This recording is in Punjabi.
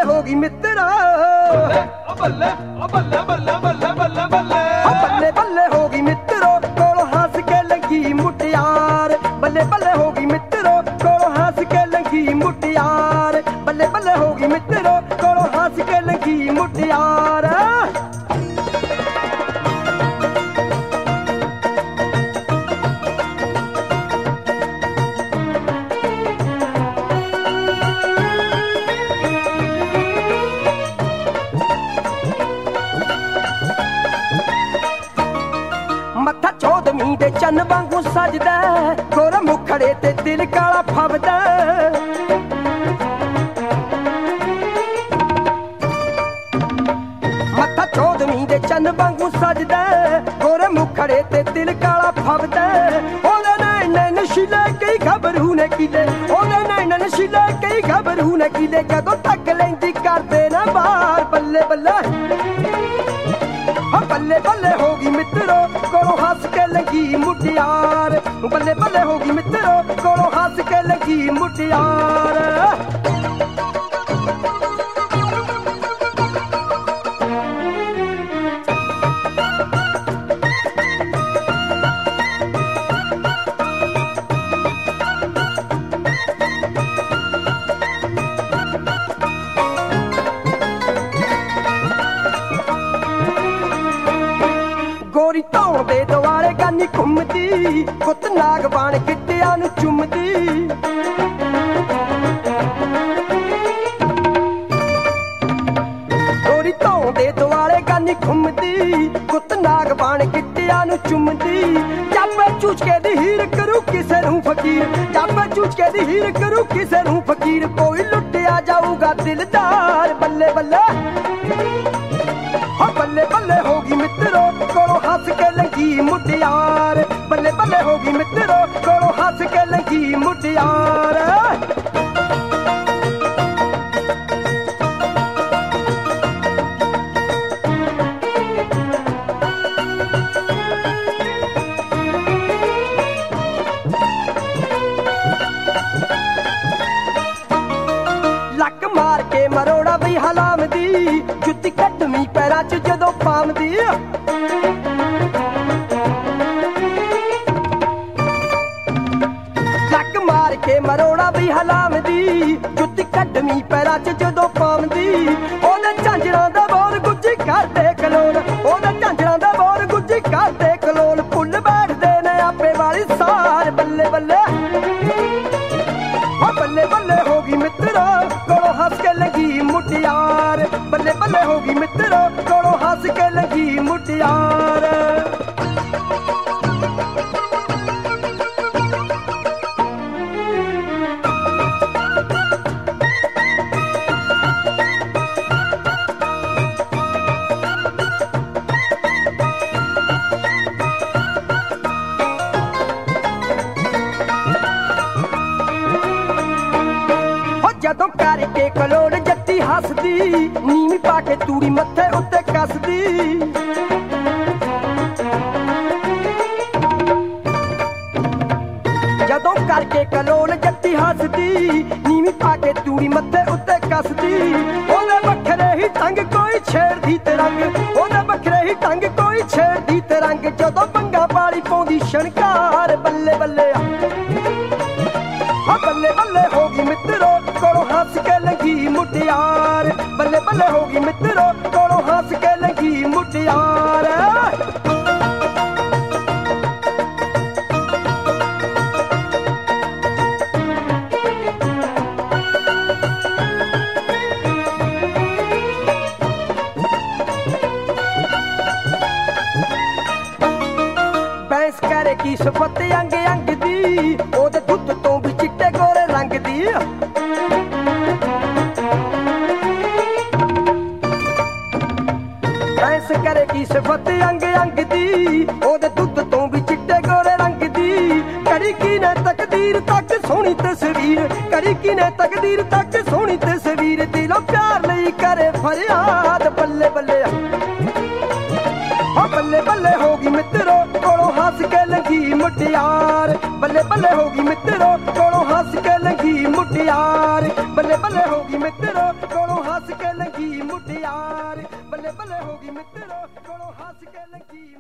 ਬੱਲੇ ਹੋ ਗਈ ਮਿੱਤਰਾ, ਬੱਲੇ ਬੱਲੇ ਬੱਲੇ ਬੱਲੇ ਬੱਲੇ ਬੱਲੇ ਬੱਲੇ ਬੱਲੇ ਹੋ ਗਈ ਮਿੱਤਰੋ ਕੋਲੋਂ ਹੱਸ ਕੇ ਲੰਗੀ ਮੁਟਿਆਰ, ਬੱਲੇ ਬੱਲੇ ਹੋ ਗਈ ਮਿੱਤਰੋ ਕੋਲੋਂ ਹੱਸ ਕੇ ਲੰਗੀ ਮੁਟਿਆਰ, ਬੱਲੇ ਬੱਲੇ ਹੋ ਗਈ ਮਿੱਤਰੋ ਕੋਲੋਂ ਹੱਸ ਕੇ ਲੰਗੀ ਮੁਟਿਆਰ। ਮੱਥਾ ਚੌਦਵੀਂ ਦੇ ਚੰਨ ਵਾਂਗੂ ਸਜਦਾ, ਗੋਰਾ ਮੁਖੜੇ ਤੇ ਦਿਲ ਕਾਲਾ ਫੱਬਦਾ, ਮੱਥਾ ਚੌਦਵੀਂ ਦੇ ਚੰਨ ਵਾਂਗੂ ਸਜਦਾ, ਗੋਰੇ ਮੁਖੜੇ ਤੇ ਦਿਲ ਕਾਲਾ ਫੱਬਦਾ। ਉਹਦੇ ਨੈਣ ਨਸ਼ੀਲੇ ਕਈ ਗੱਭਰੂ ਨੇ ਕੀਲੇ, ਉਹਦੇ ਨੈਣ ਨਸ਼ੀਲੇ ਕਈ ਗੱਭਰੂ ਨੇ ਕੀਲੇ, ਜਦੋਂ ਤੱਕ ਲੈਂਦੀ ਕਰਦੇ ਨਾ ਬਾਹਰ। ਬੱਲੇ ਬੱਲੇ ਬੱਲੇ ਬੱਲੇ ਹੋ ਗਈ ਮਿੱਤਰੋ ਕੋਲੋਂ ਹੱਸ ਕੇ ਲੰਗੀ ਮੁਟਿਆਰ, ਬੱਲੇ ਬੱਲੇ ਹੋ ਗਈ ਮਿੱਤਰੋ ਕੋਲੋਂ ਹੱਸ ਕੇ ਲੰਗੀ ਮੁਟਿਆਰ। ਗੋਰੀ ਧੌਣ ਦੇ ਦੁਆਲੇ ਗਾਨੀ ਘੁੰਮਦੀ, ਪੁੱਤ ਨਾਗ ਬਾਣ ਗਿੱਟਿਆਂ ਨੂੰ ਚੁੰਮਦੀ, ਗੋਰੀ ਧੌਣ ਦੇ ਦੁਆਲੇ ਗਾਨੀ ਘੁੰਮਦੀ, ਪੁੱਤ ਨਾਗ ਬਾਣ ਗਿੱਟਿਆਂ ਨੂੰ ਚੁੰਮਦੀ। ਜਾਪੇ ਚੂਚ ਕੇ ਦੀ ਹੀਰ ਕਰੂ ਕਿਸੇ ਨੂੰ ਫਕੀਰ, ਜਾਪੇ ਚੂਚ ਕੇ ਦੀ ਹੀਰ ਕਰੂ ਕਿਸੇ ਨੂੰ ਫਕੀਰ, ਕੋਈ ਲੁੱਟਿਆ ਜਾਊਗਾ ਦਿਲਦਾਰ। ਬੱਲੇ ਬੱਲੇ ਬੱਲੇ ਬੱਲੇ ਹੋ ਗਈ ਮਿੱਤਰੋ ਕੋਲੋਂ ਹੱਸ ਕੇ ਲੰਗੀ ਮੁਟਿਆਰ, ਬੱਲੇ ਬੱਲੇ ਹੋ ਗਈ ਮਿੱਤਰੋ ਕੋਲੋਂ ਹੱਸ ਕੇ ਲੰਗੀ ਮੁਟਿਆਰ। ਲੱਕ ਮਾਰ ਕੇ ਮਰੋੜਾ ਬਈ ਹਲਾਮਦੀ, ਜੁੱਤੀ ਕੱਟਵੀਂ ਪੈਰਾਂ 'ਚ ਜਦੋਂ ਪਾਮਦੀ, ਲੱਕ ਮਾਰ ਕੇ ਮਰੋੜਾ ਬਈ ਹਲਾਮਦੀ, ਜੁੱਤੀ ਕੱਟਵੀਂ ਪੈਰਾਂ 'ਚ ਜਦੋਂ ਪਾਮਦੀ। ਉਹਦੇ ਝਾਂਜਰਾਂ ਦਾ ਬੋਲ ਗੁੱਜੀ ਕਰਦੇ ਕਲੋਲ, ਉਹਦੇ ਝਾਂਜਰਾਂ ਦਾ ਬੋਲ ਗੁੱਜੀ ਕਰਦੇ ਕਲੋਲ, ਫੁੱਲ ਬੈਠਦੇ ਨੇ ਆਪੇ ਵਾਲੀ ਸਾਰ। ਬੱਲੇ ਬੱਲੇ ਬੱਲੇ ਬੱਲੇ ਹੋ ਗਈ ਮਿੱਤਰੋ ਕੋਲੋਂ ਹੱਸ ਕੇ ਲੰਗੀ ਮੁਟਿਆਰ, ਬੱਲੇ ਬੱਲੇ ਹੋ ਗਈ ਮਿੱਤਰੋ ਕੋਲੋਂ ਹੱਸ ਕੇ ਲੰਗੀ ਮੁਟਿਆਰ। ਜਦੋਂ ਕਰਕੇ ਕਲੋੜ ਜੱਟੀ ਹੱਸਦੀ, ਨੀਵੀਂ ਪਾ ਕੇ ਤੂੜੀ ਮੱਥੇ ਉੱਤੇ ਕੱਸਦੀ, ਜਦੋਂ ਕਰਕੇ ਕਲੋੜ ਜੱਟੀ ਹੱਸਦੀ, ਨੀਵੀਂ ਪਾ ਕੇ ਤੂੜੀ ਮੱਥੇ ਉੱਤੇ ਕੱਸਦੀ। ਉਹਦੇ ਵੱਖਰੇ ਹੀ ਟੰਗ ਕੋਈ ਛੇੜਦੀ ਤੇ ਰੰਗ, ਉਹਦੇ ਵੱਖਰੇ ਹੀ ਟੰਗ ਕੋਈ ਛੇੜਦੀ ਤੇ ਰੰਗ, ਜਦੋਂ ਬੰਗਾ ਪਾਲੀ ਪਾਉਂਦੀ ਸ਼ਣਕਾਰ। ਬੱਲੇ ਬੱਲੇ ਬੱਲੇ ਬੱਲੇ ਹੋ ਗਈ ਮਿੱਤਰੋ ਕੋਲੋਂ ਹੱਸ ਕੇ ਲੰਗੀ ਮੁਟਿਆਰ, ਬੱਲੇ ਬੱਲੇ ਹੋ ਗਈ ਮਿੱਤਰੋ ਕੋਲੋਂ ਹੱਸ ਕੇ ਲੰਗੀ ਮੁਟਿਆਰ। ਬੈਂਸ ਕਰੇ ਕੀ ਸਫਤ ਅੰਗ ਅੰਗ ਦੀ, ਉਹਦੇ ਦੁੱਧ ਤੋਂ ਵੀ ਚਿੱਟੇ ਗੋਰੇ ਰੰਗ ਦੀ, ਬੈਂਸ ਕਰੇ ਕੀ ਸਫਤ ਅੰਗ ਅੰਗ ਦੀ, ਉਹਦੇ ਦੁੱਧ ਤੋਂ ਵੀ ਚਿੱਟੇ ਗੋਰੇ ਰੰਗ ਦੀ। ਕਰੀ ਕੀ ਨੇ ਤਕਦੀਰ ਤੱਕ ਸੋਹਣੀ ਤਸਵੀਰ, ਕਰੀ ਕੀ ਨੇ ਤਕਦੀਰ ਤੱਕ ਸੋਹਣੀ ਤਸਵੀਰ, ਦਿਲੋਂ ਪਿਆਰ ਲਈ ਕਰੇ ਫਰਿਆਦ। ਬੱਲੇ ਬੱਲੇ ਬੱਲੇ ਬੱਲੇ ਹੋ ਗਈ ਮਿੱਤਰੋ ਕੋਲੋਂ ਹੱਸ ਕੇ ਲੰਗੀ ਮੁਟਿਆਰ, ਬੱਲੇ ਬੱਲੇ ਹੋ ਗਈ ਮਿੱਤਰੋ ਕੋਲੋਂ ਹੱਸ ਕੇ ਲੰਗੀ ਮੁਟਿਆਰ, ਬੱਲੇ ਬੱਲੇ ਹੋ ਗਈ ਮਿੱਤਰੋ ਕੋਲੋਂ ਹੱਸ ਮਿੱਤਰੋ ਕੋਲੋਂ ਹੱਸ ਕੇ ਲੰਗੀ